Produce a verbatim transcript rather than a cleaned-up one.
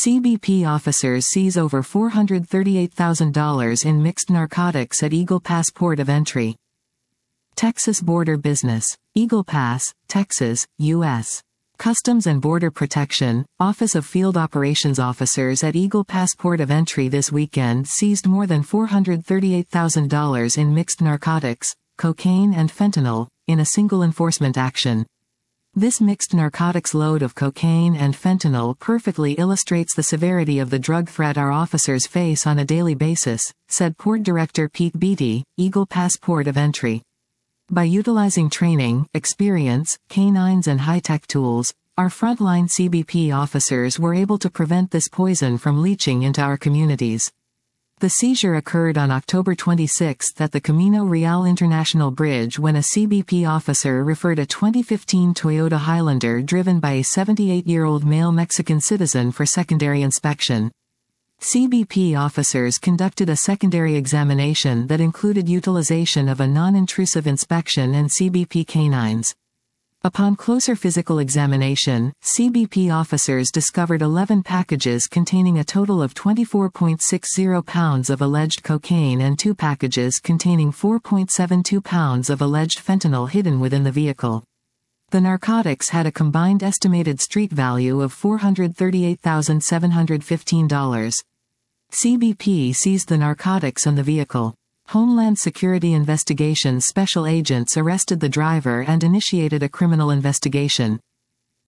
C B P officers seize over four hundred thirty-eight thousand dollars in mixed narcotics at Eagle Pass Port of Entry. Texas Border Business. Eagle Pass, Texas, U S Customs and Border Protection, Office of Field Operations officers at Eagle Pass Port of Entry this weekend seized more than four hundred thirty-eight thousand dollars in mixed narcotics, cocaine and fentanyl, in a single enforcement action. This mixed narcotics load of cocaine and fentanyl perfectly illustrates the severity of the drug threat our officers face on a daily basis, said Port Director Pete Beatty, Eagle Pass Port of Entry. By utilizing training, experience, canines and high-tech tools, our frontline C B P officers were able to prevent this poison from leaching into our communities. The seizure occurred on October twenty-sixth at the Camino Real International Bridge when a C B P officer referred a twenty fifteen Toyota Highlander driven by a seventy-eight-year-old male Mexican citizen for secondary inspection. C B P officers conducted a secondary examination that included utilization of a non-intrusive inspection and C B P canines. Upon closer physical examination, C B P officers discovered eleven packages containing a total of twenty-four point six zero pounds of alleged cocaine and two packages containing four point seven two pounds of alleged fentanyl hidden within the vehicle. The narcotics had a combined estimated street value of four hundred thirty-eight thousand seven hundred fifteen dollars. C B P seized the narcotics and the vehicle. Homeland Security Investigations special agents arrested the driver and initiated a criminal investigation.